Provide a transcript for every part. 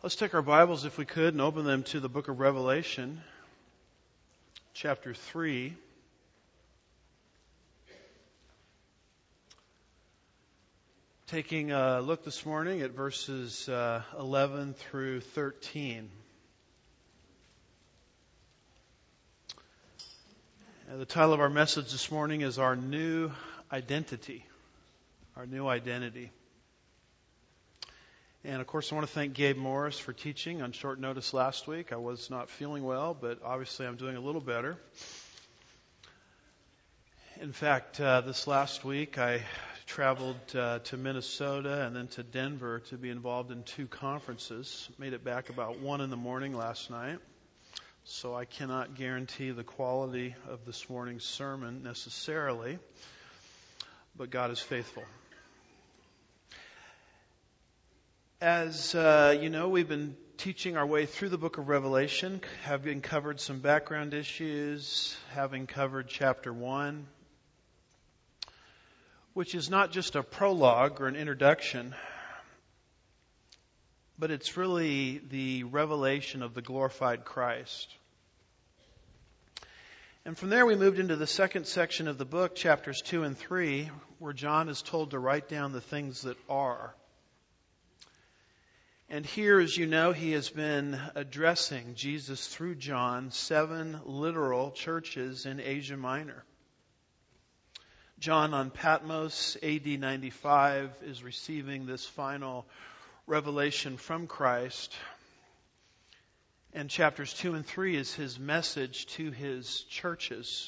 Let's take our Bibles, if we could, and open them to the book of Revelation, chapter 3. Taking a look this morning at verses 11 through 13. The title of our message this morning is Our New Identity. Our New Identity. And of course, I want to thank Gabe Morris for teaching on short notice last week. I was not feeling well, but obviously I'm doing a little better. In fact, this last week I traveled to Minnesota and then to Denver to be involved in 2 conferences. Made it back about 1 a.m. last night. So I cannot guarantee the quality of this morning's sermon necessarily, but God is faithful. As you know, we've been teaching our way through the book of Revelation, having covered some background issues, having covered chapter 1, which is not just a prologue or an introduction, but it's really the revelation of the glorified Christ. And from there we moved into the second section of the book, chapters 2 and 3, where John is told to write down the things that are. And here, as you know, he has been addressing, Jesus through John, 7 literal churches in Asia Minor. John on Patmos, AD 95, is receiving this final revelation from Christ. And chapters 2 and 3 is his message to his churches.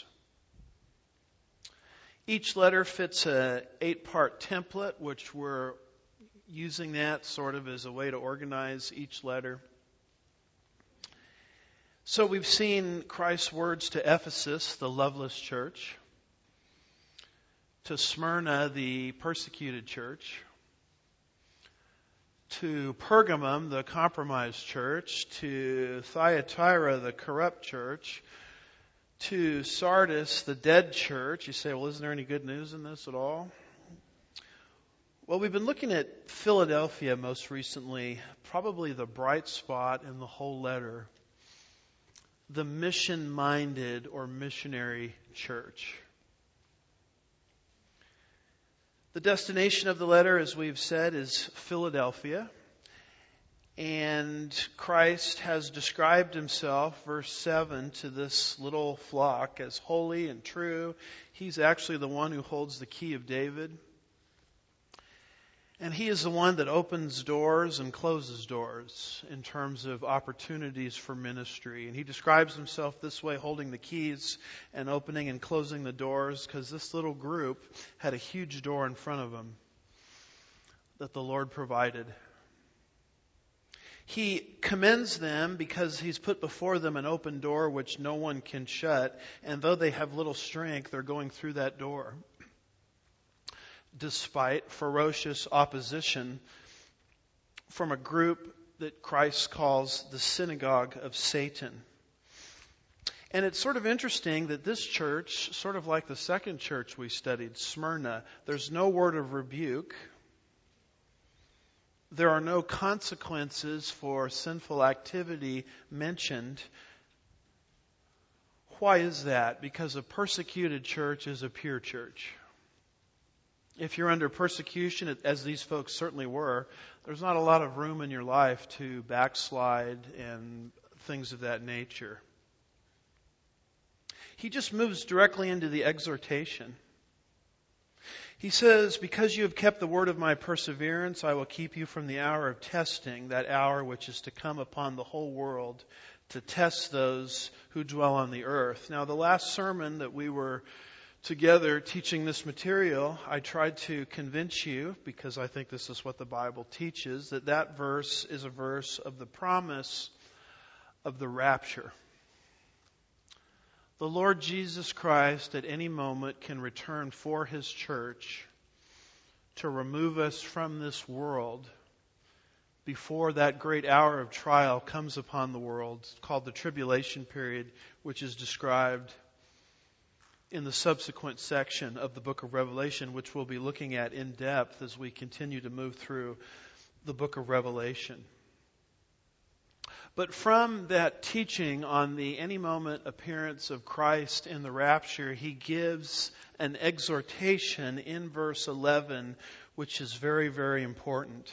Each letter fits an 8-part template, which we're using that sort of as a way to organize each letter. So we've seen Christ's words to Ephesus, the loveless church, to Smyrna, the persecuted church, to Pergamum, the compromised church, to Thyatira, the corrupt church, to Sardis, the dead church. You say, well, isn't there any good news in this at all? Well, we've been looking at Philadelphia most recently, probably the bright spot in the whole letter, the mission-minded or missionary church. The destination of the letter, as we've said, is Philadelphia. And Christ has described himself, verse 7, to this little flock as holy and true. He's actually the one who holds the key of David. And he is the one that opens doors and closes doors in terms of opportunities for ministry. And he describes himself this way, holding the keys and opening and closing the doors, because this little group had a huge door in front of them that the Lord provided. He commends them because he's put before them an open door which no one can shut. And though they have little strength, they're going through that door, despite ferocious opposition from a group that Christ calls the synagogue of Satan. And it's sort of interesting that this church, sort of like the second church we studied, Smyrna, there's no word of rebuke. There are no consequences for sinful activity mentioned. Why is that? Because a persecuted church is a pure church. If you're under persecution, as these folks certainly were, there's not a lot of room in your life to backslide and things of that nature. He just moves directly into the exhortation. He says, because you have kept the word of my perseverance, I will keep you from the hour of testing, that hour which is to come upon the whole world to test those who dwell on the earth. Now, the last sermon that we were together teaching this material, I tried to convince you, because I think this is what the Bible teaches, that verse is a verse of the promise of the rapture. The Lord Jesus Christ at any moment can return for His church to remove us from this world before that great hour of trial comes upon the world, called the tribulation period, which is described in the subsequent section of the book of Revelation, which we'll be looking at in depth as we continue to move through the book of Revelation. But from that teaching on the any moment appearance of Christ in the rapture, he gives an exhortation in verse 11, which is very, very important.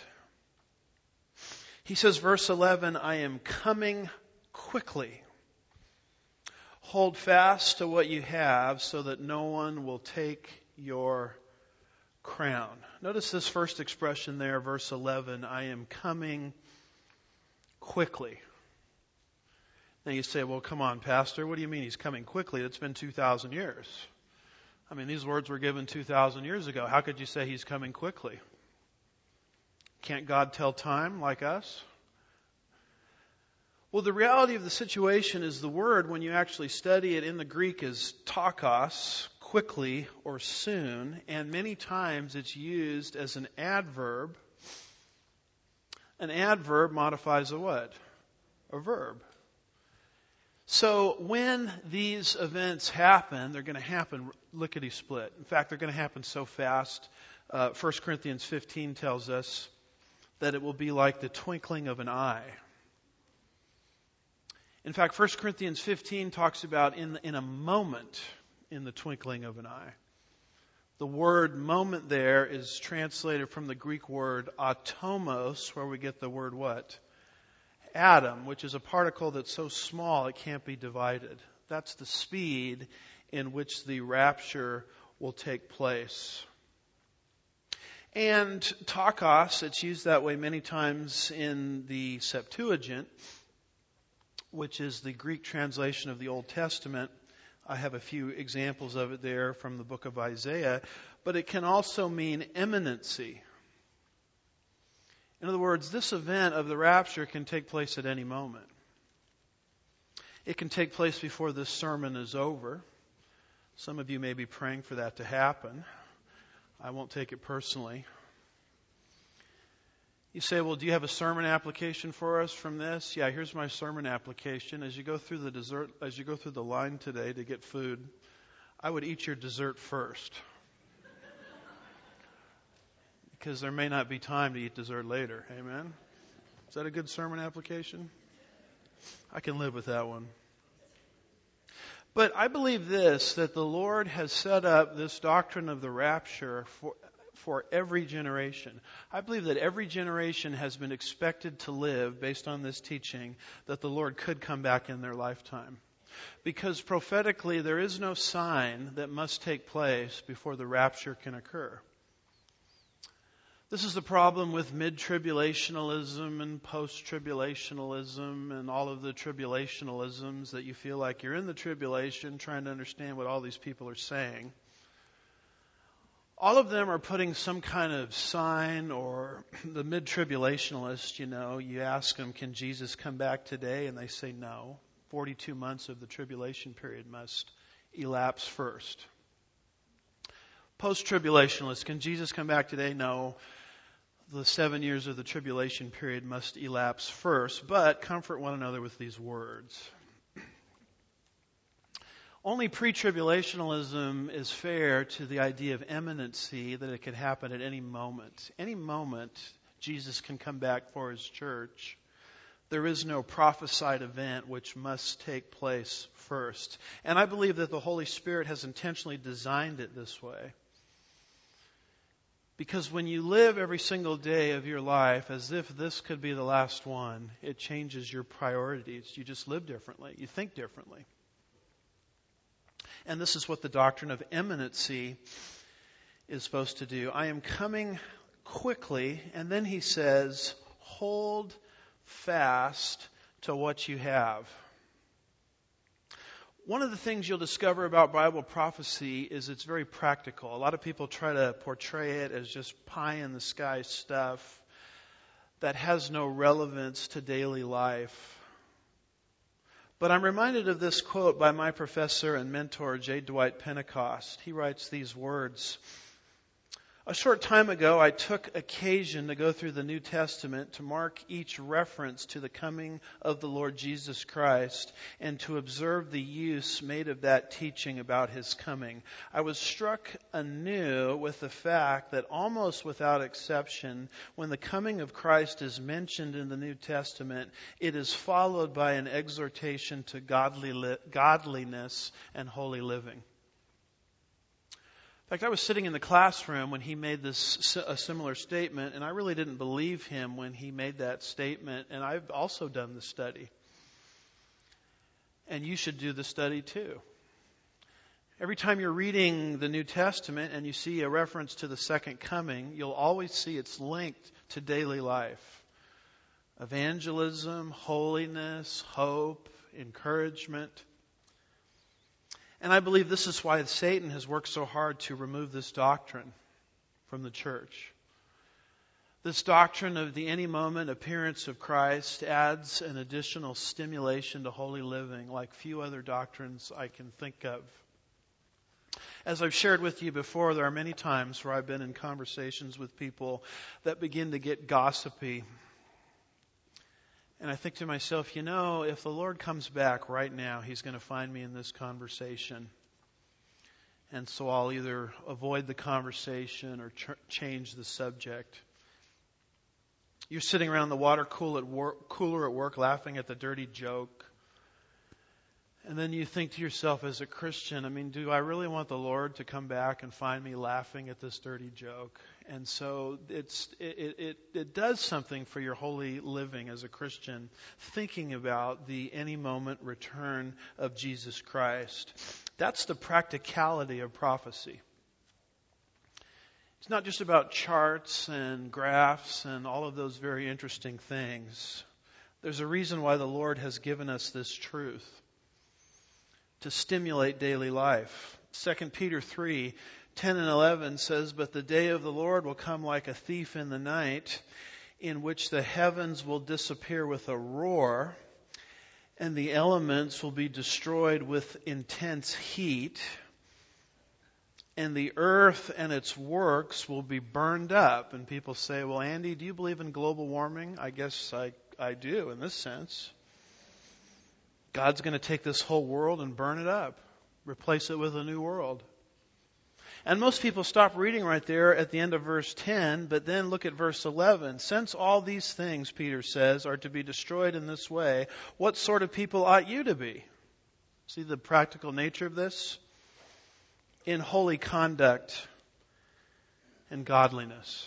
He says, verse 11, I am coming quickly. Hold fast to what you have so that no one will take your crown. Notice this first expression there, verse 11, I am coming quickly. Now you say, well, come on, Pastor, what do you mean he's coming quickly? It's been 2,000 years. I mean, these words were given 2,000 years ago. How could you say he's coming quickly? Can't God tell time like us? Well, the reality of the situation is the word, when you actually study it in the Greek, is takos, quickly or soon, and many times it's used as an adverb. An adverb modifies a what? A verb. So when these events happen, they're going to happen lickety-split. In fact, they're going to happen so fast. 1 Corinthians 15 tells us that it will be like the twinkling of an eye. In fact, 1 Corinthians 15 talks about in a moment, in the twinkling of an eye. The word moment there is translated from the Greek word atomos, where we get the word what? Atom, which is a particle that's so small it can't be divided. That's the speed in which the rapture will take place. And takos, it's used that way many times in the Septuagint, which is the Greek translation of the Old Testament. I have a few examples of it there from the book of Isaiah. But it can also mean imminency. In other words, this event of the rapture can take place at any moment. It can take place before this sermon is over. Some of you may be praying for that to happen. I won't take it personally. You say, well, do you have a sermon application for us from this? Yeah, here's my sermon application. As you go through the line today to get food, I would eat your dessert first. Because there may not be time to eat dessert later. Amen? Is that a good sermon application? I can live with that one. But I believe this, that the Lord has set up this doctrine of the rapture for every generation. I believe that every generation has been expected to live, based on this teaching, that the Lord could come back in their lifetime. Because prophetically, there is no sign that must take place before the rapture can occur. This is the problem with mid-tribulationalism and post-tribulationalism and all of the tribulationalisms, that you feel like you're in the tribulation trying to understand what all these people are saying. All of them are putting some kind of sign, or the mid-tribulationalists, you ask them, can Jesus come back today? And they say no. 42 months of the tribulation period must elapse first. Post-tribulationalists, can Jesus come back today? No. The 7 years of the tribulation period must elapse first, but comfort one another with these words. Only pre-tribulationalism is fair to the idea of imminency, that it could happen at any moment. Any moment, Jesus can come back for His church. There is no prophesied event which must take place first. And I believe that the Holy Spirit has intentionally designed it this way. Because when you live every single day of your life as if this could be the last one, it changes your priorities. You just live differently. You think differently. And this is what the doctrine of imminency is supposed to do. I am coming quickly, and then he says, hold fast to what you have. One of the things you'll discover about Bible prophecy is it's very practical. A lot of people try to portray it as just pie-in-the-sky stuff that has no relevance to daily life. But I'm reminded of this quote by my professor and mentor, J. Dwight Pentecost. He writes these words, A short time ago, I took occasion to go through the New Testament to mark each reference to the coming of the Lord Jesus Christ and to observe the use made of that teaching about His coming. I was struck anew with the fact that almost without exception, when the coming of Christ is mentioned in the New Testament, it is followed by an exhortation to godliness and holy living. In fact, I was sitting in the classroom when he made a similar statement, and I really didn't believe him when he made that statement, and I've also done the study. And you should do the study too. Every time you're reading the New Testament and you see a reference to the second coming, you'll always see it's linked to daily life. Evangelism, holiness, hope, encouragement. And I believe this is why Satan has worked so hard to remove this doctrine from the church. This doctrine of the any moment appearance of Christ adds an additional stimulation to holy living like few other doctrines I can think of. As I've shared with you before, there are many times where I've been in conversations with people that begin to get gossipy. And I think to myself, if the Lord comes back right now, He's going to find me in this conversation. And so I'll either avoid the conversation or change the subject. You're sitting around the water cooler at work laughing at the dirty joke. And then you think to yourself as a Christian, do I really want the Lord to come back and find me laughing at this dirty joke? And so it does something for your holy living as a Christian, thinking about the any moment return of Jesus Christ. That's the practicality of prophecy. It's not just about charts and graphs and all of those very interesting things. There's a reason why the Lord has given us this truth to stimulate daily life. 2 Peter 3:10 and 11 says, "But the day of the Lord will come like a thief in the night, in which the heavens will disappear with a roar, and the elements will be destroyed with intense heat, and the earth and its works will be burned up." And people say, "Well, Andy, do you believe in global warming?" I guess I do in this sense. God's going to take this whole world and burn it up, replace it with a new world. And most people stop reading right there at the end of verse 10, but then look at verse 11. "Since all these things," Peter says, "are to be destroyed in this way, what sort of people ought you to be?" See the practical nature of this? "In holy conduct and godliness."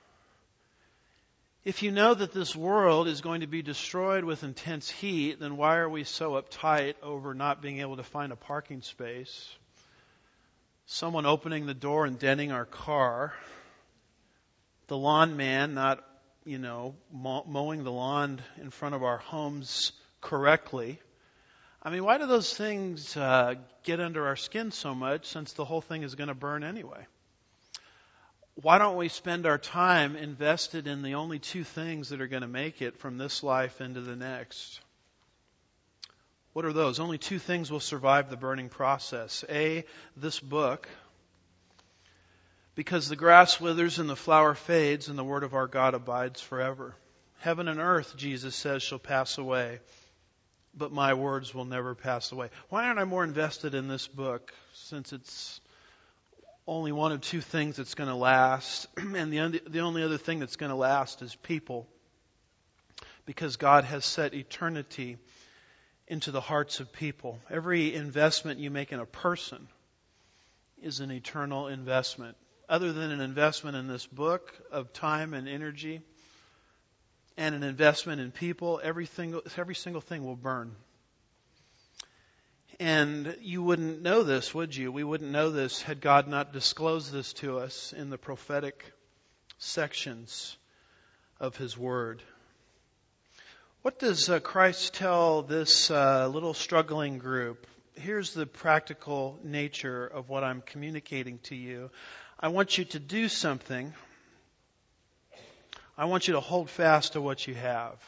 If you know that this world is going to be destroyed with intense heat, then why are we so uptight over not being able to find a parking space? Someone opening the door and denting our car. The lawn man not, mowing the lawn in front of our homes correctly. Why do those things get under our skin so much since the whole thing is going to burn anyway? Why don't we spend our time invested in the only two things that are going to make it from this life into the next? What are those? Only two things will survive the burning process. A, this book, because the grass withers and the flower fades and the word of our God abides forever. Heaven and earth, Jesus says, shall pass away, but my words will never pass away. Why aren't I more invested in this book since it's only one of two things that's going to last, and the only other thing that's going to last is people, because God has set eternity into the hearts of people. Every investment you make in a person is an eternal investment. Other than an investment in this book of time and energy and an investment in people, every single thing will burn. And you wouldn't know this, would you? We wouldn't know this had God not disclosed this to us in the prophetic sections of His Word. What does Christ tell this little struggling group? Here's the practical nature of what I'm communicating to you. I want you to do something. I want you to hold fast to what you have.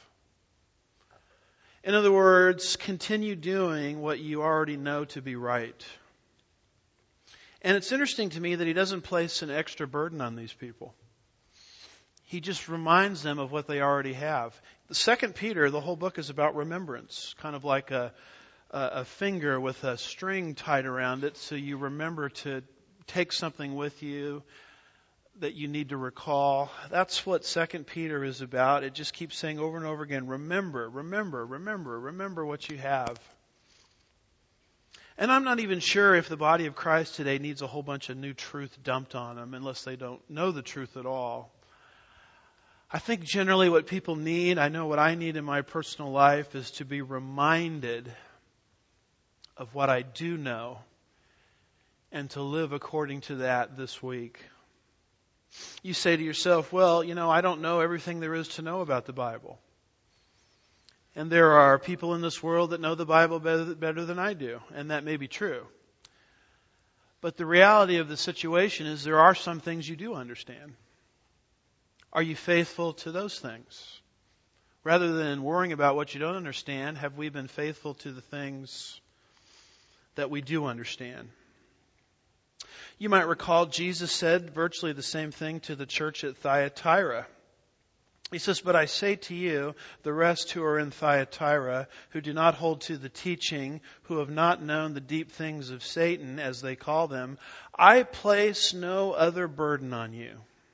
In other words, continue doing what you already know to be right. And it's interesting to me that he doesn't place an extra burden on these people. He just reminds them of what they already have. The 2 Peter, the whole book is about remembrance, kind of like a finger with a string tied around it, so you remember to take something with you that you need to recall. That's what 2 Peter is about. It just keeps saying over and over again, remember, remember, remember, remember what you have. And I'm not even sure if the body of Christ today needs a whole bunch of new truth dumped on them unless they don't know the truth at all. I think generally what people need, I know what I need in my personal life, is to be reminded of what I do know and to live according to that this week. You say to yourself, well, I don't know everything there is to know about the Bible. And there are people in this world that know the Bible better than I do, and that may be true. But the reality of the situation is there are some things you do understand. Are you faithful to those things? Rather than worrying about what you don't understand, have we been faithful to the things that we do understand? You might recall Jesus said virtually the same thing to the church at Thyatira. He says, but I say to you, the rest who are in Thyatira, who do not hold to the teaching, who have not known the deep things of Satan, as they call them, I place no other burden on you.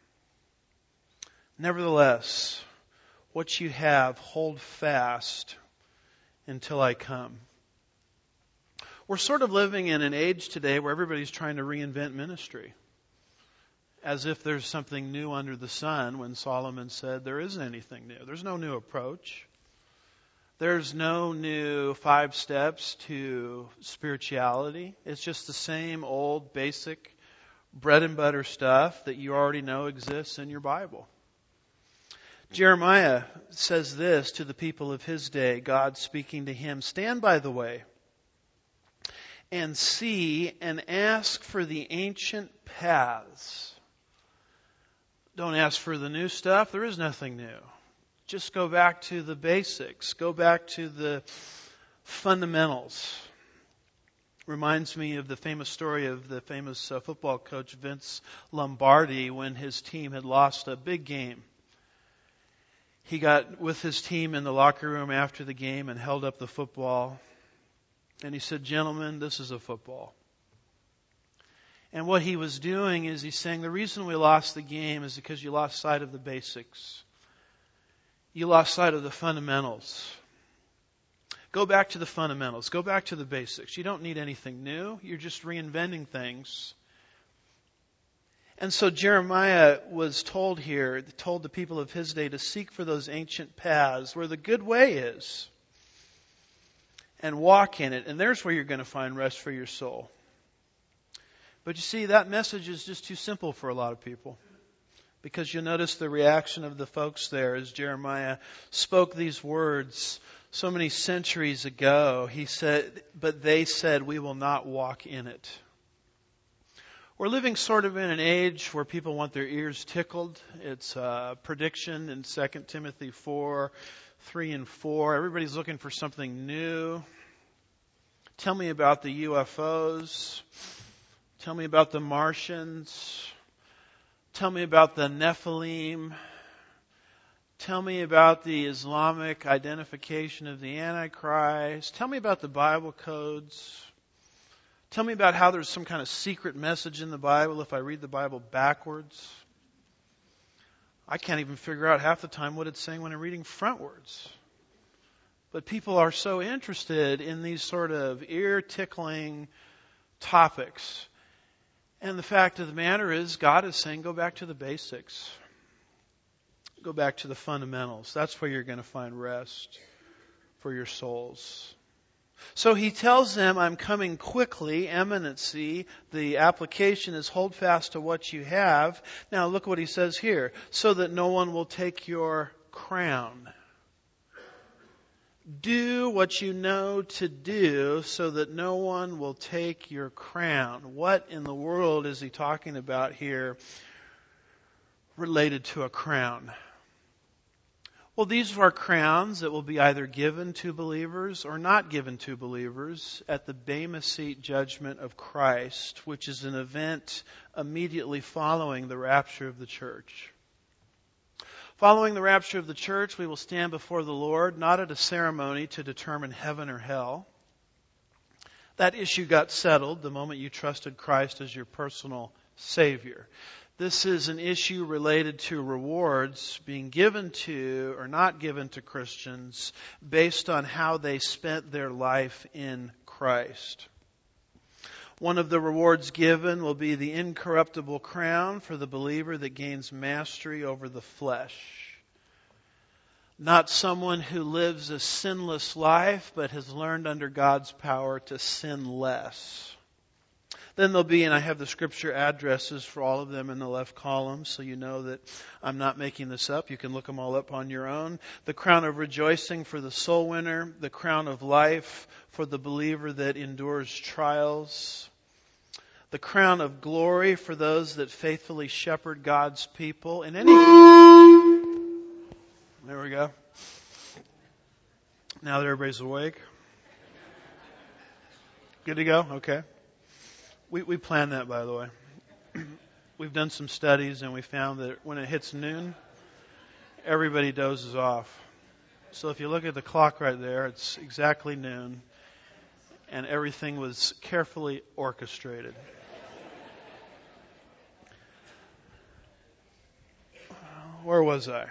Nevertheless, what you have, hold fast until I come. We're sort of living in an age today where everybody's trying to reinvent ministry. As if there's something new under the sun, when Solomon said there isn't anything new. There's no new approach. There's no new 5 steps to spirituality. It's just the same old basic bread and butter stuff that you already know exists in your Bible. Jeremiah says this to the people of his day, God speaking to him, stand by the way and see and ask for the ancient paths. Don't ask for the new stuff. There is nothing new. Just go back to the basics. Go back to the fundamentals. Reminds me of the famous story of the famous football coach Vince Lombardi when his team had lost a big game. He got with his team in the locker room after the game and held up the football. And he said, gentlemen, this is a football. And what he was doing is he's saying the reason we lost the game is because you lost sight of the basics. You lost sight of the fundamentals. Go back to the fundamentals. Go back to the basics. You don't need anything new. You're just reinventing things. And so Jeremiah was told the people of his day to seek for those ancient paths where the good way is and walk in it. And there's where you're going to find rest for your soul. But you see, that message is just too simple for a lot of people. Because you'll notice the reaction of the folks there as Jeremiah spoke these words so many centuries ago. He said, but they said, we will not walk in it. We're living sort of in an age where people want their ears tickled. It's a prediction in 2 Timothy 4:3 and 4. Everybody's looking for something new. Tell me about the UFOs. Tell me about the Martians. Tell me about the Nephilim. Tell me about the Islamic identification of the Antichrist. Tell me about the Bible codes. Tell me about how there's some kind of secret message in the Bible if I read the Bible backwards. I can't even figure out half the time what it's saying when I'm reading frontwards. But people are so interested in these sort of ear-tickling topics. And the fact of the matter is, God is saying, go back to the basics. Go back to the fundamentals. That's where you're going to find rest for your souls. So he tells them, I'm coming quickly, eminency. The application is hold fast to what you have. Now look what he says here. So that no one will take your crown. Do what you know to do so that no one will take your crown. What in the world is he talking about here related to a crown? Well, these are crowns that will be either given to believers or not given to believers at the Bema Seat judgment of Christ, which is an event immediately following the rapture of the church. Following the rapture of the church, we will stand before the Lord, not at a ceremony to determine heaven or hell. That issue got settled the moment you trusted Christ as your personal Savior. This is an issue related to rewards being given to or not given to Christians based on how they spent their life in Christ. One of the rewards given will be the incorruptible crown for the believer that gains mastery over the flesh. Not someone who lives a sinless life, but has learned under God's power to sin less. Then there'll be, and I have the scripture addresses for all of them in the left column, so you know that I'm not making this up. You can look them all up on your own. The crown of rejoicing for the soul winner, the crown of life for the believer that endures trials, the crown of glory for those that faithfully shepherd God's people. In any... There we go. Now that everybody's awake. Good to go? Okay. We planned that, by the way. We've done some studies and we found that when it hits noon, everybody dozes off. So if you look at the clock right there, it's exactly noon and everything was carefully orchestrated. Where was I?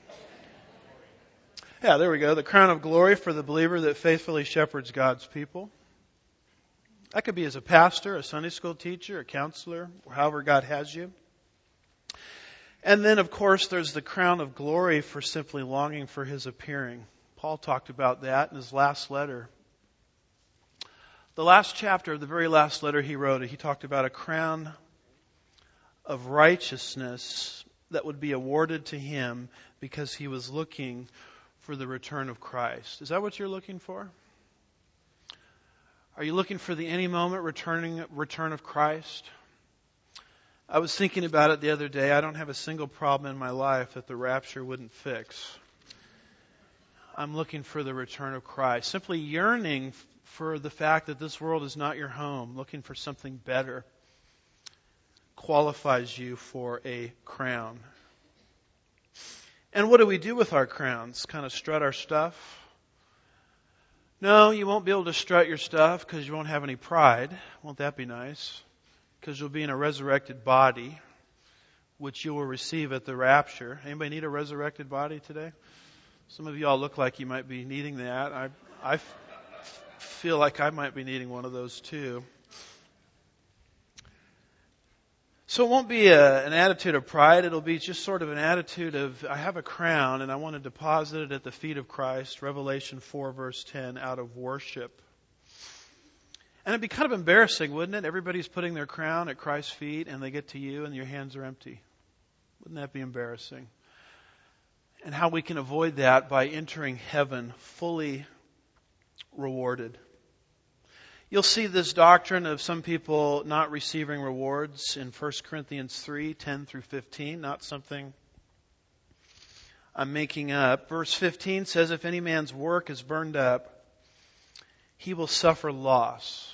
Yeah, there we go. The crown of glory for the believer that faithfully shepherds God's people. That could be as a pastor, a Sunday school teacher, a counselor, or however God has you. And then, of course, there's the crown of glory for simply longing for His appearing. Paul talked about that in his last letter. The last chapter, the very last letter he wrote, he talked about a crown of righteousness that would be awarded to him because he was looking for the return of Christ. Is that what you're looking for? Are you looking for the any moment return of Christ? I was thinking about it the other day. I don't have a single problem in my life that the rapture wouldn't fix. I'm looking for the return of Christ. Simply yearning for the fact that this world is not your home, looking for something better, qualifies you for a crown. And what do we do with our crowns? Kind of strut our stuff? No, you won't be able to strut your stuff because you won't have any pride. Won't that be nice? Because you'll be in a resurrected body, which you will receive at the rapture. Anybody need a resurrected body today? Some of you all look like you might be needing that. I feel like I might be needing one of those too. So it won't be an attitude of pride. It'll be just sort of an attitude of, I have a crown and I want to deposit it at the feet of Christ. Revelation 4 verse 10, out of worship. And it'd be kind of embarrassing, wouldn't it? Everybody's putting their crown at Christ's feet and they get to you and your hands are empty. Wouldn't that be embarrassing? And how we can avoid that by entering heaven fully rewarded. You'll see this doctrine of some people not receiving rewards in 1 Corinthians 3, 10 through 15. Not something I'm making up. Verse 15 says, if any man's work is burned up, he will suffer loss.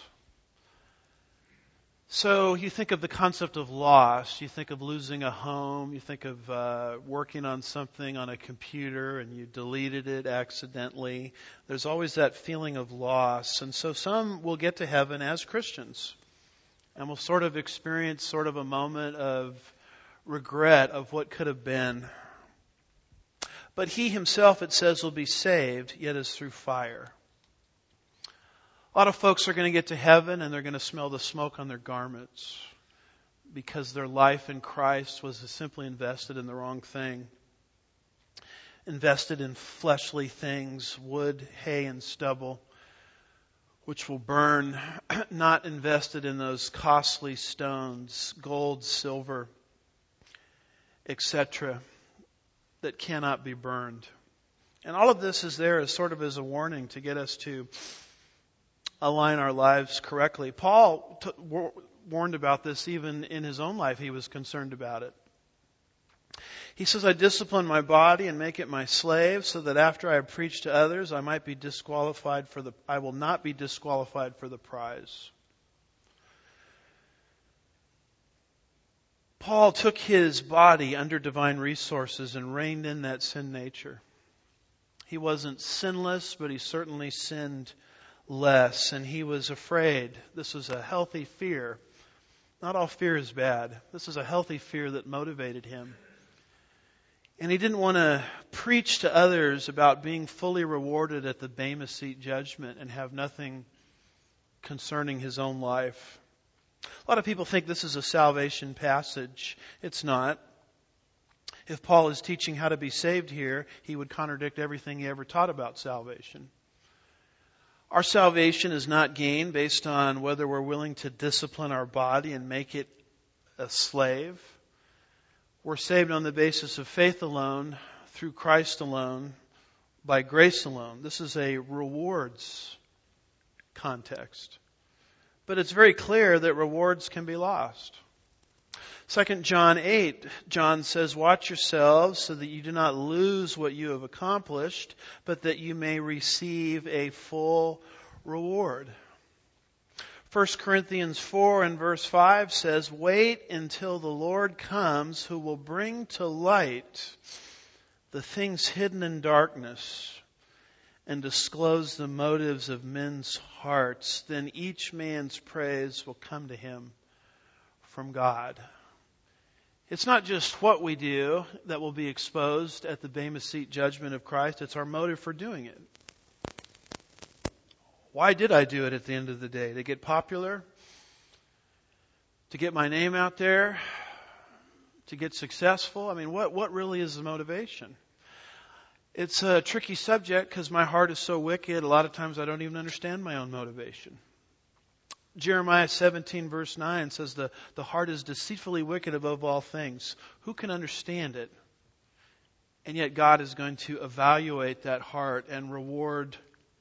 So you think of the concept of loss. You think of losing a home. You think of working on something on a computer and you deleted it accidentally. There's always that feeling of loss. And so some will get to heaven as Christians and will sort of experience sort of a moment of regret of what could have been. But he himself, it says, will be saved, yet as through fire. A lot of folks are going to get to heaven and they're going to smell the smoke on their garments because their life in Christ was simply invested in the wrong thing. Invested in fleshly things, wood, hay, and stubble, which will burn. Not invested in those costly stones, gold, silver, etc., that cannot be burned. And all of this is there as sort of as a warning to get us to align our lives correctly. Paul warned about this even in his own life. He was concerned about it. He says, I discipline my body and make it my slave so that after I have preached to others, I will not be disqualified for the prize. Paul took his body under divine resources and reined in that sin nature. He wasn't sinless, but he certainly sinned less, and he was afraid. This was a healthy fear. Not all fear is bad. This is a healthy fear that motivated him. And he didn't want to preach to others about being fully rewarded at the Bema Seat judgment and have nothing concerning his own life. A lot of people think this is a salvation passage. It's not. If Paul is teaching how to be saved here, he would contradict everything he ever taught about salvation. Our salvation is not gained based on whether we're willing to discipline our body and make it a slave. We're saved on the basis of faith alone, through Christ alone, by grace alone. This is a rewards context. But it's very clear that rewards can be lost. 2 John 8, John says, watch yourselves so that you do not lose what you have accomplished, but that you may receive a full reward. 1 Corinthians 4 and verse 5 says, wait until the Lord comes, who will bring to light the things hidden in darkness and disclose the motives of men's hearts. Then each man's praise will come to him from God. It's not just what we do that will be exposed at the Bema Seat judgment of Christ. It's our motive for doing it. Why did I do it at the end of the day? To get popular? To get my name out there? To get successful? I mean, what really is the motivation? It's a tricky subject because my heart is so wicked. A lot of times I don't even understand my own motivation. Jeremiah 17 verse 9 says the heart is deceitfully wicked above all things. Who can understand it? And yet God is going to evaluate that heart and reward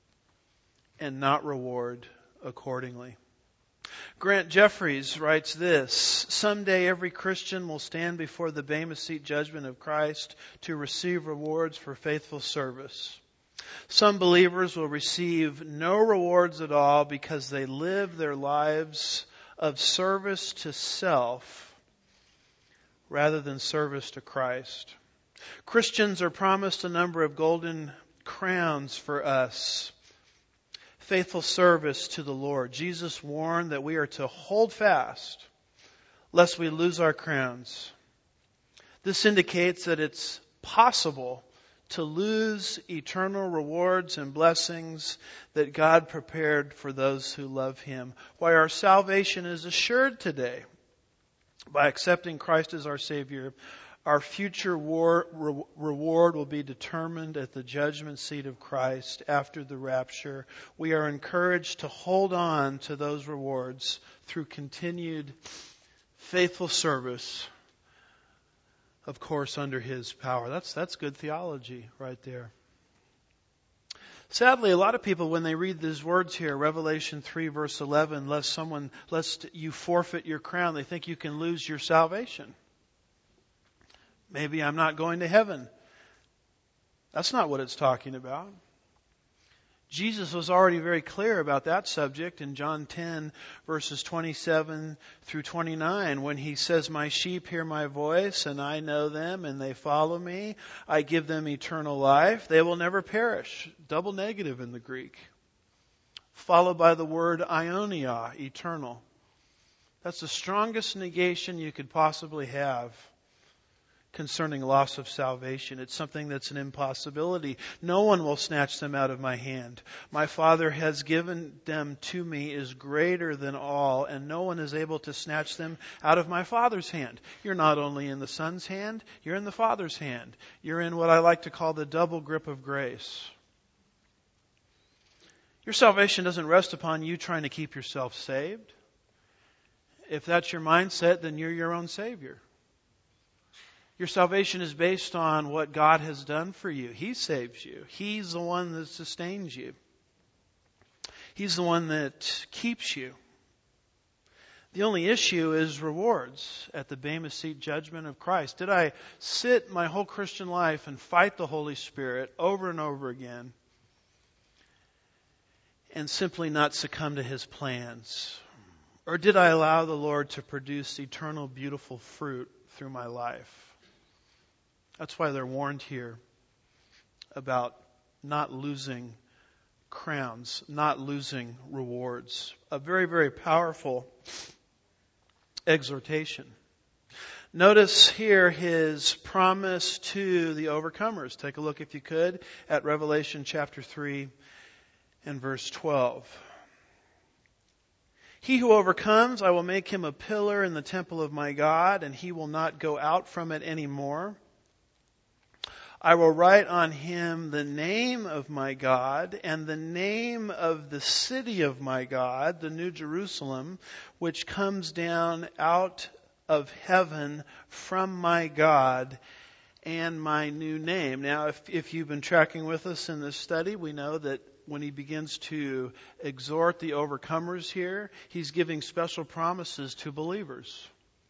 and not reward accordingly. Grant Jeffries writes this, someday every Christian will stand before the Bema Seat judgment of Christ to receive rewards for faithful service. Some believers will receive no rewards at all because they live their lives of service to self rather than service to Christ. Christians are promised a number of golden crowns for us. Faithful service to the Lord. Jesus warned that we are to hold fast lest we lose our crowns. This indicates that it's possible to lose eternal rewards and blessings that God prepared for those who love Him. Why our salvation is assured today by accepting Christ as our Savior. Our future reward will be determined at the judgment seat of Christ after the rapture. We are encouraged to hold on to those rewards through continued faithful service, of course, under His power. That's good theology right there. Sadly, a lot of people, when they read these words here, Revelation 3 verse 11, lest you forfeit your crown, they think you can lose your salvation. Maybe I'm not going to heaven. That's not what it's talking about. Jesus was already very clear about that subject in John 10 verses 27 through 29 when He says, my sheep hear my voice and I know them and they follow me. I give them eternal life. They will never perish. Double negative in the Greek. Followed by the word ionia, eternal. That's the strongest negation you could possibly have concerning loss of salvation. It's something that's an impossibility. No one will snatch them out of my hand. My Father has given them to me is greater than all, and no one is able to snatch them out of my Father's hand. You're not only in the Son's hand, you're in the Father's hand. You're in what I like to call the double grip of grace. Your salvation doesn't rest upon you trying to keep yourself saved. If that's your mindset, then you're your own Savior. Your salvation is based on what God has done for you. He saves you. He's the one that sustains you. He's the one that keeps you. The only issue is rewards at the Bema Seat judgment of Christ. Did I sit my whole Christian life and fight the Holy Spirit over and over again and simply not succumb to His plans? Or did I allow the Lord to produce eternal, beautiful fruit through my life? That's why they're warned here about not losing crowns, not losing rewards. A very, very powerful exhortation. Notice here His promise to the overcomers. Take a look, if you could, at Revelation chapter 3 and verse 12. He who overcomes, I will make him a pillar in the temple of my God, and he will not go out from it any more. I will write on him the name of my God and the name of the city of my God, the New Jerusalem, which comes down out of heaven from my God, and my new name. Now, if you've been tracking with us in this study, we know that when he begins to exhort the overcomers here, he's giving special promises to believers.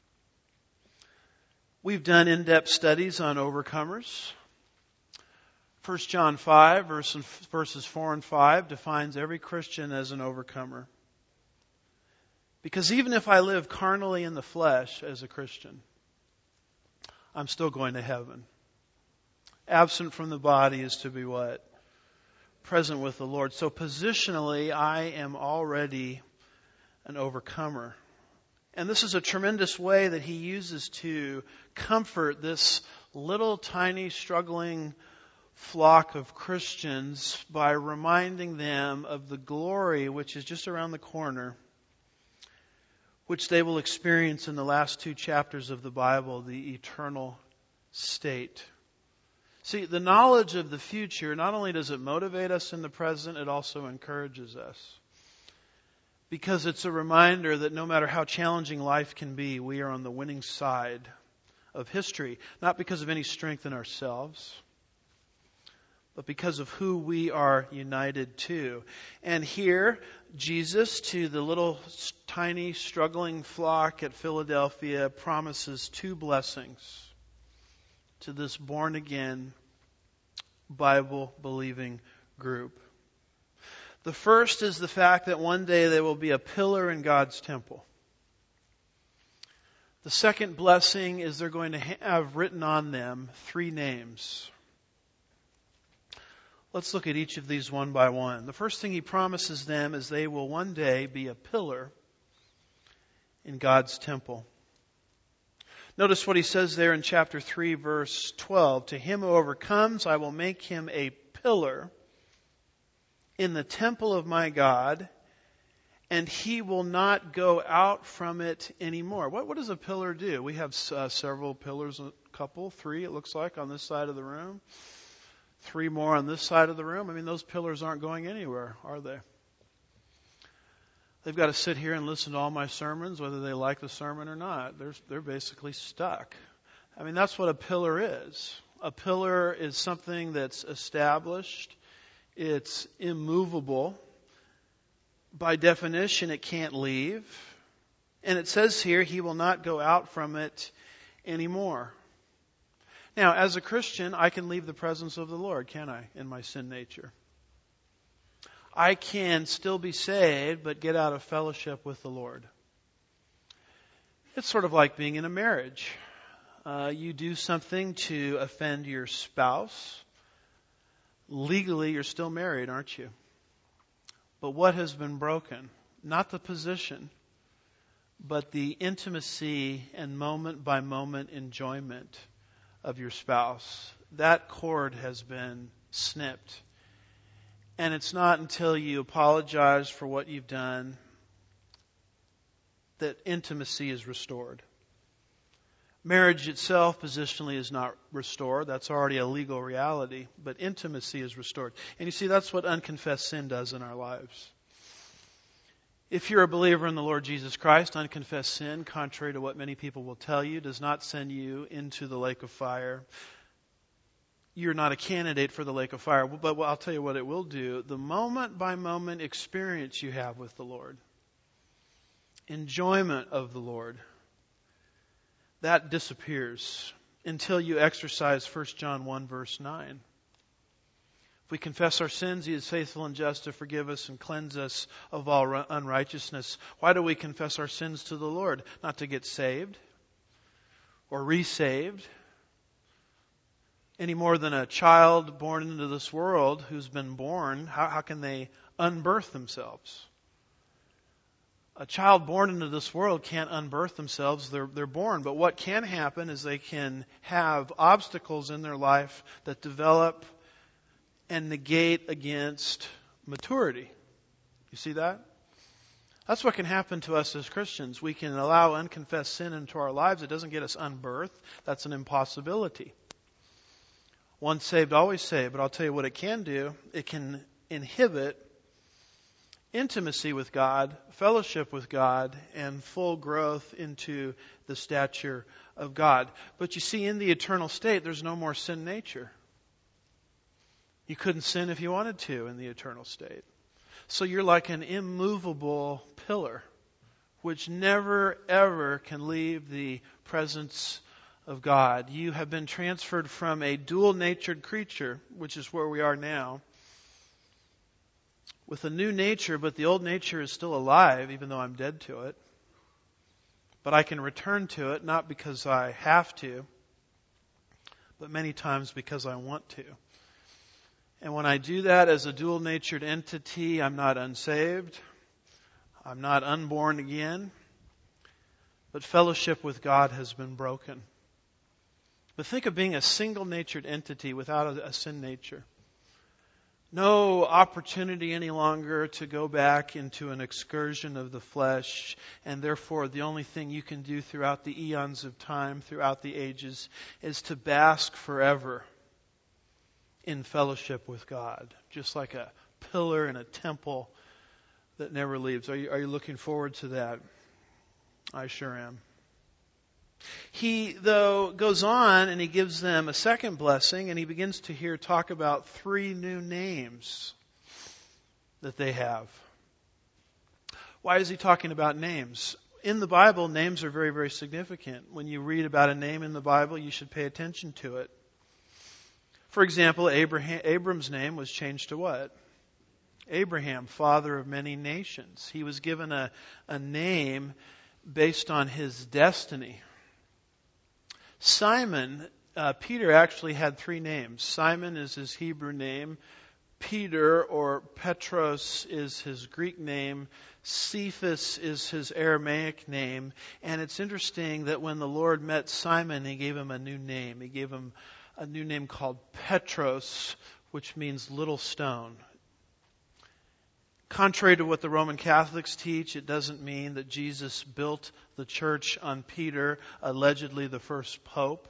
We've done in-depth studies on overcomers. 1 John 5, verses 4 and 5 defines every Christian as an overcomer. Because even if I live carnally in the flesh as a Christian, I'm still going to heaven. Absent from the body is to be what? Present with the Lord. So positionally, I am already an overcomer. And this is a tremendous way that he uses to comfort this little tiny struggling flock of Christians by reminding them of the glory which is just around the corner, which they will experience in the last 2 chapters of the Bible, the eternal state. See, the knowledge of the future, not only does it motivate us in the present, it also encourages us. Because it's a reminder that no matter how challenging life can be, we are on the winning side of history. Not because of any strength in ourselves, but because of who we are united to. And here, Jesus, to the little tiny struggling flock at Philadelphia, promises 2 blessings to this born-again, Bible-believing group. The first is the fact that one day they will be a pillar in God's temple. The second blessing is they're going to have written on them 3 names. Let's look at each of these one by one. The first thing he promises them is they will one day be a pillar in God's temple. Notice what he says there in chapter 3, verse 12. To him who overcomes, I will make him a pillar in the temple of my God, and he will not go out from it anymore. What does a pillar do? We have several pillars, a couple, 3 it looks like, on this side of the room. 3 more on this side of the room. I mean, those pillars aren't going anywhere, are they? They've got to sit here and listen to all my sermons, whether they like the sermon or not. They're basically stuck. I mean, that's what a pillar is. A pillar is something that's established. It's immovable. By definition, it can't leave. And it says here, he will not go out from it anymore. Now, as a Christian, I can leave the presence of the Lord, can I, in my sin nature? I can still be saved, but get out of fellowship with the Lord. It's sort of like being in a marriage. You do something to offend your spouse. Legally, you're still married, aren't you? But what has been broken? Not the position, but the intimacy and moment-by-moment enjoyment of your spouse. That cord has been snipped. And it's not until you apologize for what you've done that intimacy is restored. Marriage itself positionally is not restored. That's already a legal reality. But intimacy is restored. And you see, that's what unconfessed sin does in our lives. If you're a believer in the Lord Jesus Christ, unconfessed sin, contrary to what many people will tell you, does not send you into the lake of fire. You're not a candidate for the lake of fire. But I'll tell you what it will do. The moment-by-moment experience you have with the Lord, enjoyment of the Lord, that disappears until you exercise 1 John 1 verse 9. If we confess our sins, He is faithful and just to forgive us and cleanse us of all unrighteousness. Why do we confess our sins to the Lord? Not to get saved or resaved, any more than a child born into this world who's been born, how can they unbirth themselves? A child born into this world can't unbirth themselves. They're born. But what can happen is they can have obstacles in their life that develop and negate against maturity. You see that? That's what can happen to us as Christians. We can allow unconfessed sin into our lives. It doesn't get us unbirthed. That's an impossibility. Once saved, always saved. But I'll tell you what it can do. It can inhibit intimacy with God, fellowship with God, and full growth into the stature of God. But you see, in the eternal state, there's no more sin nature. You couldn't sin if you wanted to in the eternal state. So you're like an immovable pillar, which never, ever can leave the presence of God. You have been transferred from a dual-natured creature, which is where we are now, with a new nature, but the old nature is still alive, even though I'm dead to it. But I can return to it, not because I have to, but many times because I want to. And when I do that as a dual-natured entity, I'm not unsaved. I'm not unborn again. But fellowship with God has been broken. But think of being a single-natured entity without a sin nature. No opportunity any longer to go back into an excursion of the flesh, and therefore the only thing you can do throughout the eons of time, throughout the ages, is to bask forever in fellowship with God, just like a pillar in a temple that never leaves. Are you looking forward to that? I sure am. He, though, goes on and he gives them a second blessing, and he begins to here talk about 3 new names that they have. Why is he talking about names? In the Bible, names are very, very significant. When you read about a name in the Bible, you should pay attention to it. For example, Abram's name was changed to what? Abraham, father of many nations. He was given a name based on his destiny. Simon, Peter actually had 3 names. Simon is his Hebrew name. Peter, or Petros, is his Greek name. Cephas is his Aramaic name. And it's interesting that when the Lord met Simon, He gave him a new name. He gave him a new name called Petros, which means little stone. Contrary to what the Roman Catholics teach, it doesn't mean that Jesus built the church on Peter, allegedly the first pope.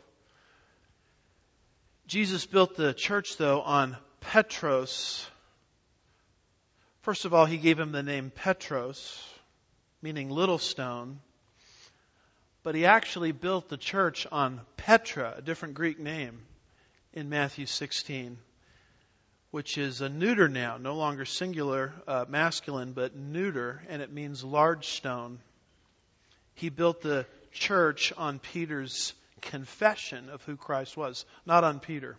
Jesus built the church, though, on Petros. First of all, He gave him the name Petros, meaning little stone. But He actually built the church on Petra, a different Greek name, in Matthew 16, which is a neuter noun, no longer singular, masculine, but neuter, and it means large stone. He built the church on Peter's confession of who Christ was, not on Peter.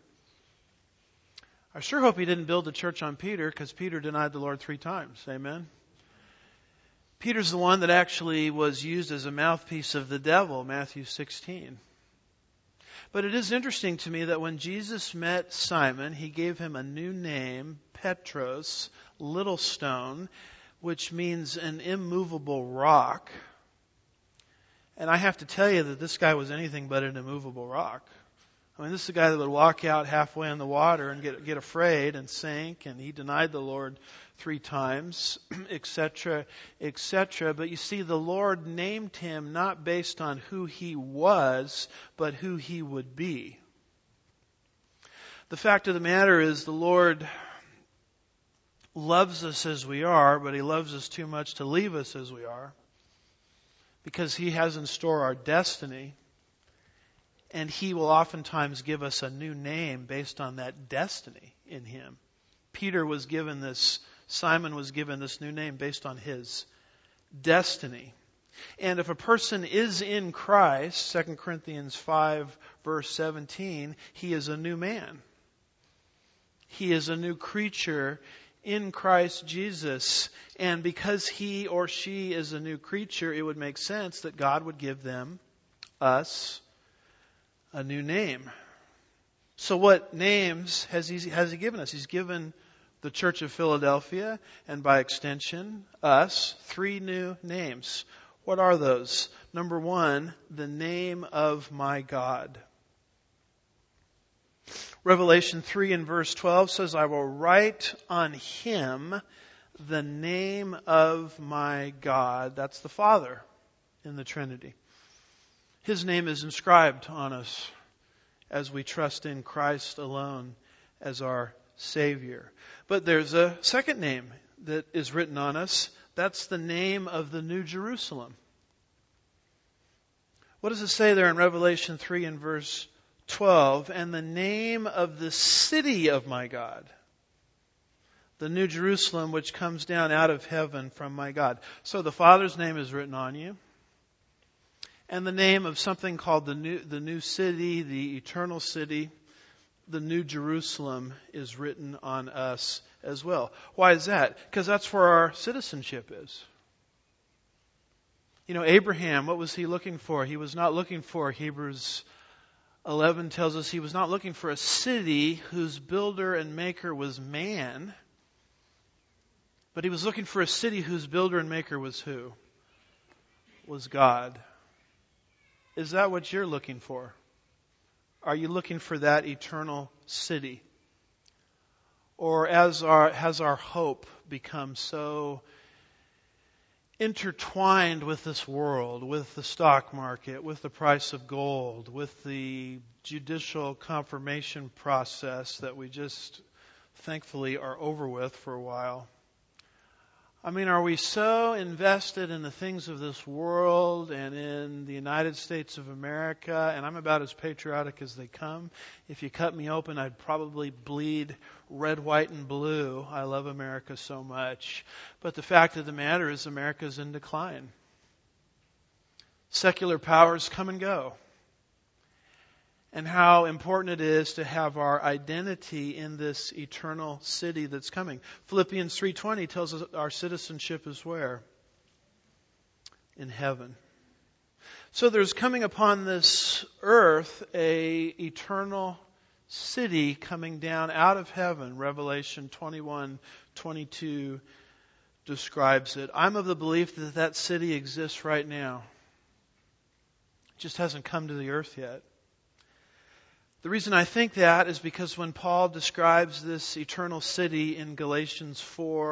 I sure hope He didn't build the church on Peter, because Peter denied the Lord 3 times. Amen? Peter's the one that actually was used as a mouthpiece of the devil, Matthew 16. But it is interesting to me that when Jesus met Simon, He gave him a new name, Petros, little stone, which means an immovable rock. And I have to tell you that this guy was anything but an immovable rock. I mean, this is a guy that would walk out halfway in the water and get afraid and sink, and he denied the Lord 3 times, etc., etc. But you see, the Lord named him not based on who he was, but who he would be. The fact of the matter is, the Lord loves us as we are, but He loves us too much to leave us as we are, because He has in store our destiny. And He will oftentimes give us a new name based on that destiny in Him. Simon was given this new name based on his destiny. And if a person is in Christ, 2 Corinthians 5 verse 17, he is a new man. He is a new creature in Christ Jesus. And because he or she is a new creature, it would make sense that God would give them, us, a new name. So what names has he given us? He's given the Church of Philadelphia, and by extension, us, 3 new names. What are those? Number 1, the name of my God. Revelation 3 and verse 12 says, I will write on him the name of my God. That's the Father in the Trinity. His name is inscribed on us as we trust in Christ alone as our Savior. But there's a second name that is written on us. That's the name of the New Jerusalem. What does it say there in Revelation 3 and verse 12? And the name of the city of my God, the New Jerusalem which comes down out of heaven from my God. So the Father's name is written on you. And the name of something called the new city, the eternal city, the New Jerusalem, is written on us as well. Why is that? Because that's where our citizenship is. You know, Abraham, what was he looking for? He was not looking for, Hebrews 11 tells us, he was not looking for a city whose builder and maker was man. But he was looking for a city whose builder and maker was who? Was God. Is that what you're looking for? Are you looking for that eternal city? Or has our hope become so intertwined with this world, with the stock market, with the price of gold, with the judicial confirmation process that we just thankfully are over with for a while? I mean, are we so invested in the things of this world and in the United States of America? And I'm about as patriotic as they come. If you cut me open, I'd probably bleed red, white, and blue. I love America so much. But the fact of the matter is America's in decline. Secular powers come and go. And how important it is to have our identity in this eternal city that's coming. Philippians 3:20 tells us our citizenship is where? In heaven. So there's coming upon this earth a eternal city coming down out of heaven. Revelation 21:22 describes it. I'm of the belief that that city exists right now. It just hasn't come to the earth yet. The reason I think that is because when Paul describes this eternal city in Galatians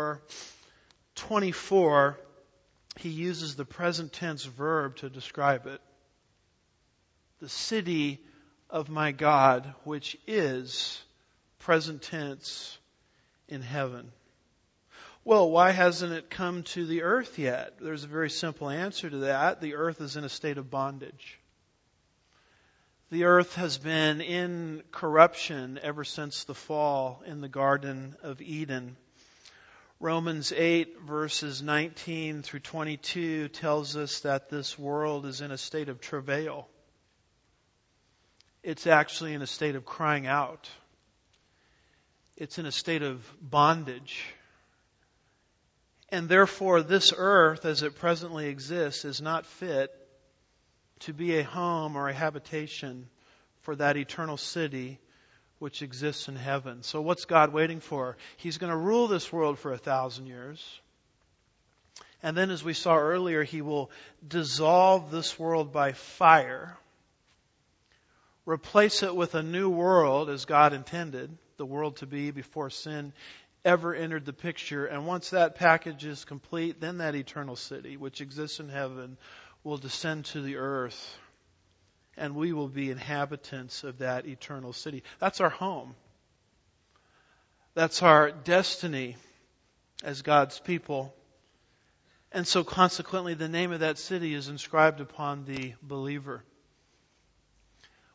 4:24, he uses the present tense verb to describe it. The city of my God, which is present tense in heaven. Well, why hasn't it come to the earth yet? There's a very simple answer to that. The earth is in a state of bondage. The earth has been in corruption ever since the fall in the Garden of Eden. Romans 8 verses 19 through 22 tells us that this world is in a state of travail. It's actually in a state of crying out. It's in a state of bondage. And therefore this earth as it presently exists is not fit to be a home or a habitation for that eternal city which exists in heaven. So what's God waiting for? He's going to rule this world for 1,000 years. And then as we saw earlier, He will dissolve this world by fire, replace it with a new world as God intended the world to be before sin ever entered the picture. And once that package is complete, then that eternal city which exists in heaven will descend to the earth, and we will be inhabitants of that eternal city. That's our home. That's our destiny as God's people. And so consequently, the name of that city is inscribed upon the believer.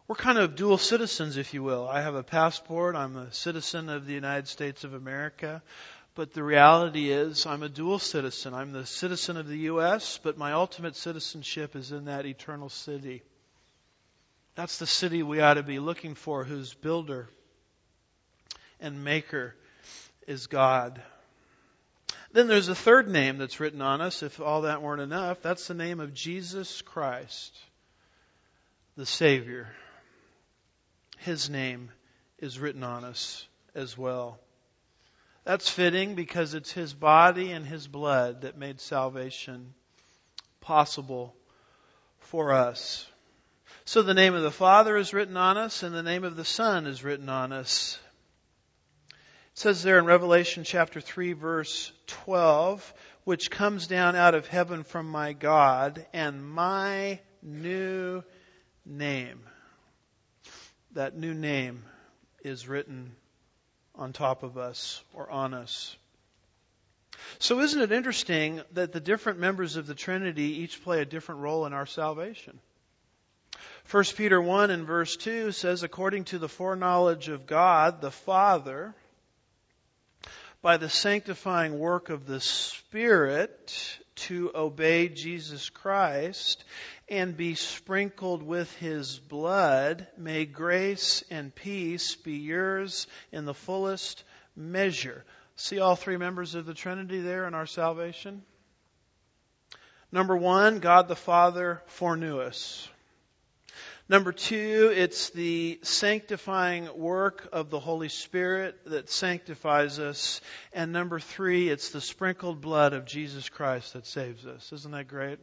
We're kind of dual citizens, if you will. I have a passport. I'm a citizen of the United States of America. But the reality is I'm a dual citizen. I'm the citizen of the U.S., but my ultimate citizenship is in that eternal city. That's the city we ought to be looking for, whose builder and maker is God. Then there's a third name that's written on us, if all that weren't enough. That's the name of Jesus Christ, the Savior. His name is written on us as well. That's fitting because it's His body and His blood that made salvation possible for us. So the name of the Father is written on us, and the name of the Son is written on us. It says there in Revelation chapter 3, verse 12, which comes down out of heaven from my God, and my new name. That new name is written on top of us or on us. So isn't it interesting that the different members of the Trinity each play a different role in our salvation? 1 Peter 1 and verse 2 says, according to the foreknowledge of God, the Father, by the sanctifying work of the Spirit, to obey Jesus Christ and be sprinkled with His blood, may grace and peace be yours in the fullest measure. See all three members of the Trinity there in our salvation? Number one, God the Father foreknew us. Number two, it's the sanctifying work of the Holy Spirit that sanctifies us. And number three, it's the sprinkled blood of Jesus Christ that saves us. Isn't that great?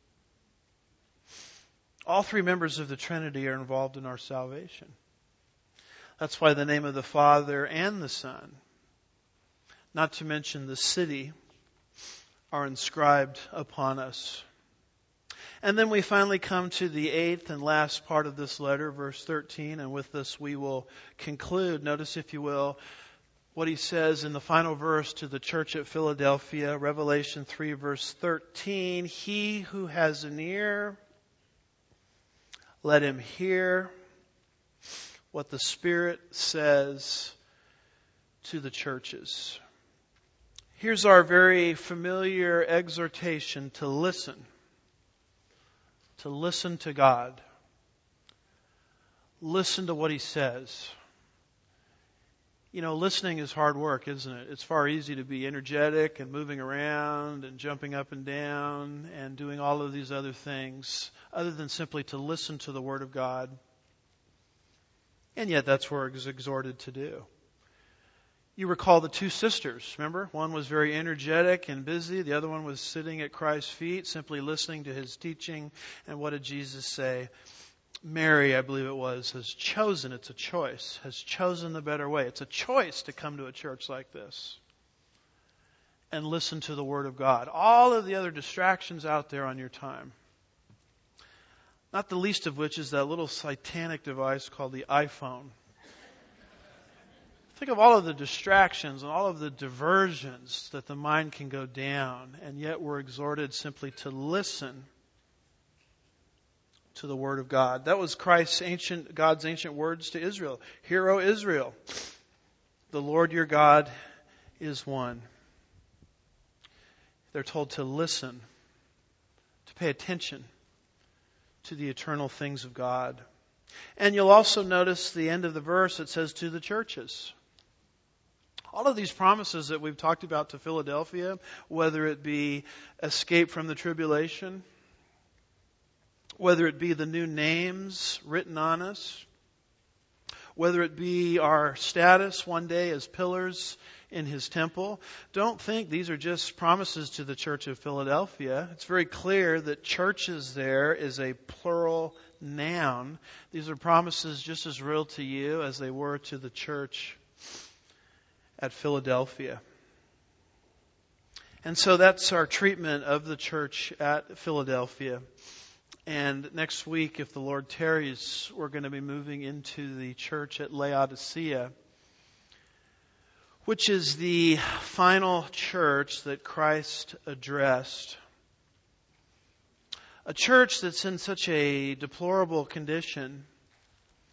All three members of the Trinity are involved in our salvation. That's why the name of the Father and the Son, not to mention the city, are inscribed upon us. And then we finally come to the eighth and last part of this letter, verse 13, and with this we will conclude. Notice, if you will, what he says in the final verse to the church at Philadelphia, Revelation 3, verse 13. He who has an ear, let him hear what the Spirit says to the churches. Here's our very familiar exhortation to listen. To listen to God. Listen to what He says. You know, listening is hard work, isn't it? It's far easy to be energetic and moving around and jumping up and down and doing all of these other things other than simply to listen to the Word of God. And yet that's what we're exhorted to do. You recall the two sisters, remember? One was very energetic and busy. The other one was sitting at Christ's feet, simply listening to His teaching. And what did Jesus say? Mary, I believe it was, has chosen, it's a choice, has chosen the better way. It's a choice to come to a church like this and listen to the Word of God. All of the other distractions out there on your time. Not the least of which is that little satanic device called the iPhone. Think of all of the distractions and all of the diversions that the mind can go down, and yet we're exhorted simply to listen to the Word of God. That was God's ancient words to Israel. Hear, O Israel, the Lord your God is one. They're told to listen, to pay attention to the eternal things of God. And you'll also notice the end of the verse, it says to the churches. All of these promises that we've talked about to Philadelphia, whether it be escape from the tribulation, whether it be the new names written on us, whether it be our status one day as pillars in His temple, don't think these are just promises to the church of Philadelphia. It's very clear that churches there is a plural noun. These are promises just as real to you as they were to the church at Philadelphia. And so that's our treatment of the church at Philadelphia. And next week, if the Lord tarries, we're going to be moving into the church at Laodicea, which is the final church that Christ addressed. A church that's in such a deplorable condition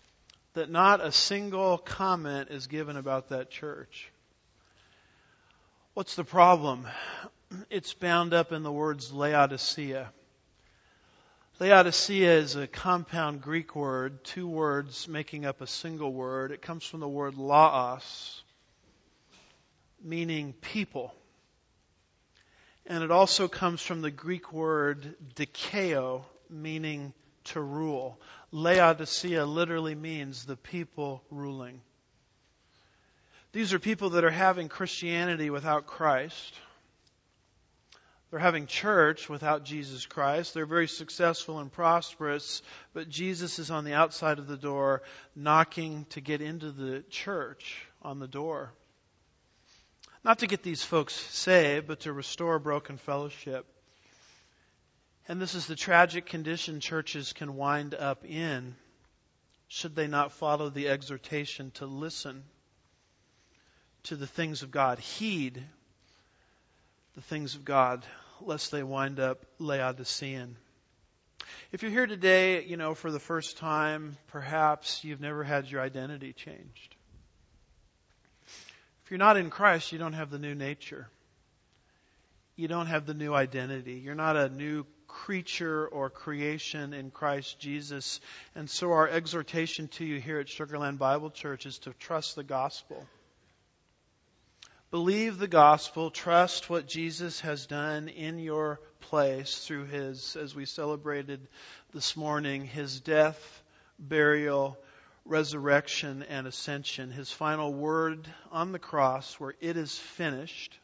that not a single comment is given about that church. What's the problem? It's bound up in the words Laodicea. Laodicea is a compound Greek word, two words making up a single word. It comes from the word laos, meaning people. And it also comes from the Greek word dikeo, meaning to rule. Laodicea literally means the people ruling. These are people that are having Christianity without Christ. They're having church without Jesus Christ. They're very successful and prosperous, but Jesus is on the outside of the door knocking to get into the church on the door. Not to get these folks saved, but to restore broken fellowship. And this is the tragic condition churches can wind up in should they not follow the exhortation to listen to the things of God. Heed the things of God, lest they wind up Laodicean. If you're here today, for the first time, perhaps you've never had your identity changed. If you're not in Christ, you don't have the new nature. You don't have the new identity. You're not a new creature or creation in Christ Jesus. And so our exhortation to you here at Sugar Land Bible Church is to trust the gospel. Believe the gospel, trust what Jesus has done in your place through His, as we celebrated this morning, His death, burial, resurrection, and ascension. His final word on the cross where it is finished.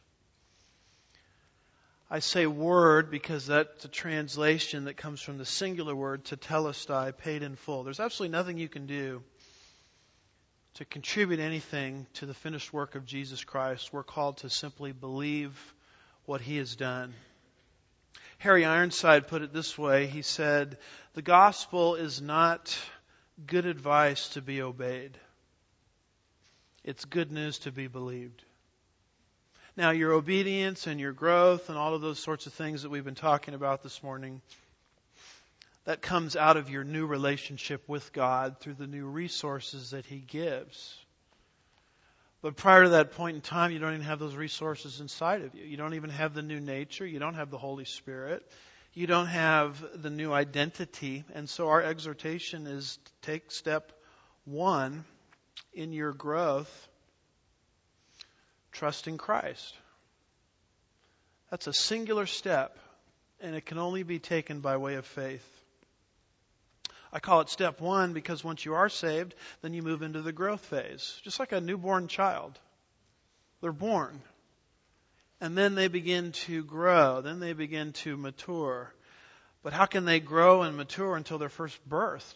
I say word because that's a translation that comes from the singular word tetelestai, paid in full. There's absolutely nothing you can do to contribute anything to the finished work of Jesus Christ. We're called to simply believe what He has done. Harry Ironside put it this way. He said, "The gospel is not good advice to be obeyed. It's good news to be believed." Now, your obedience and your growth and all of those sorts of things that we've been talking about this morning, that comes out of your new relationship with God through the new resources that He gives. But prior to that point in time, you don't even have those resources inside of you. You don't even have the new nature. You don't have the Holy Spirit. You don't have the new identity. And so our exhortation is to take step one in your growth, trusting Christ. That's a singular step, and it can only be taken by way of faith. I call it step one because once you are saved, then you move into the growth phase. Just like a newborn child. They're born. And then they begin to grow. Then they begin to mature. But how can they grow and mature until they're first birthed?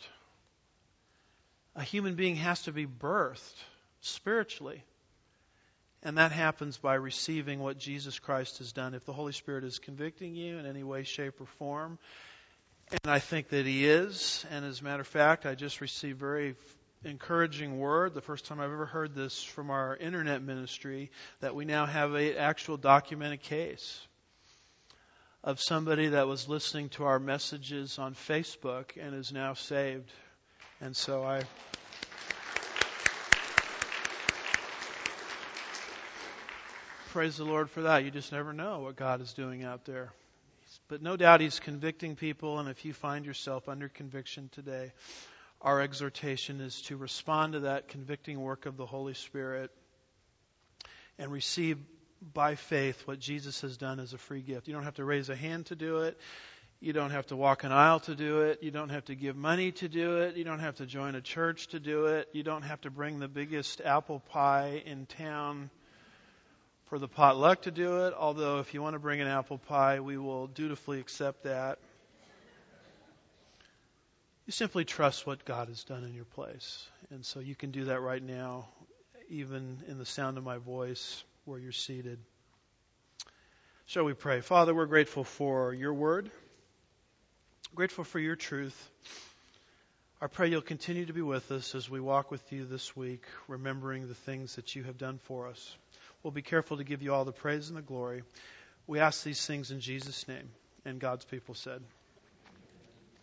A human being has to be birthed spiritually. And that happens by receiving what Jesus Christ has done. If the Holy Spirit is convicting you in any way, shape, or form, and I think that He is, and as a matter of fact, I just received very encouraging word, the first time I've ever heard this from our internet ministry, that we now have an actual documented case of somebody that was listening to our messages on Facebook and is now saved. And so I praise the Lord for that. You just never know what God is doing out there. But no doubt He's convicting people, and if you find yourself under conviction today, our exhortation is to respond to that convicting work of the Holy Spirit and receive by faith what Jesus has done as a free gift. You don't have to raise a hand to do it. You don't have to walk an aisle to do it. You don't have to give money to do it. You don't have to join a church to do it. You don't have to bring the biggest apple pie in town for the potluck to do it, although if you want to bring an apple pie, we will dutifully accept that. You simply trust what God has done in your place. And so you can do that right now, even in the sound of my voice where you're seated. Shall we pray? Father, we're grateful for your word, grateful for your truth. I pray you'll continue to be with us as we walk with you this week, remembering the things that you have done for us. We'll be careful to give you all the praise and the glory. We ask these things in Jesus' name. And God's people said,